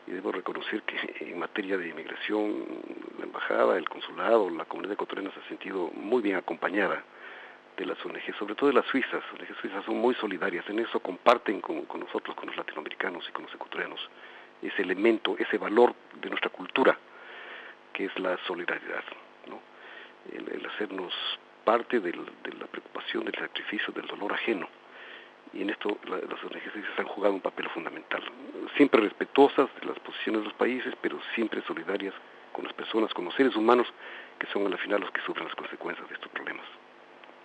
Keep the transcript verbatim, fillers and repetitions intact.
y debo reconocer que en materia de inmigración, la embajada, el consulado, la comunidad ecuatoriana se ha sentido muy bien acompañada de las O N G, sobre todo de las suizas. O N G suizas son muy solidarias, en eso comparten con, con nosotros, con los latinoamericanos y con los ecuatorianos, ese elemento, ese valor de nuestra cultura, que es la solidaridad, ¿no? El, el hacernos parte del, de la preocupación, del sacrificio, del dolor ajeno. Y en esto la, las O N G suizas han jugado un papel fundamental, siempre respetuosas de las posiciones de los países, pero siempre solidarias con las personas, con los seres humanos, que son al final los que sufren las consecuencias de estos problemas.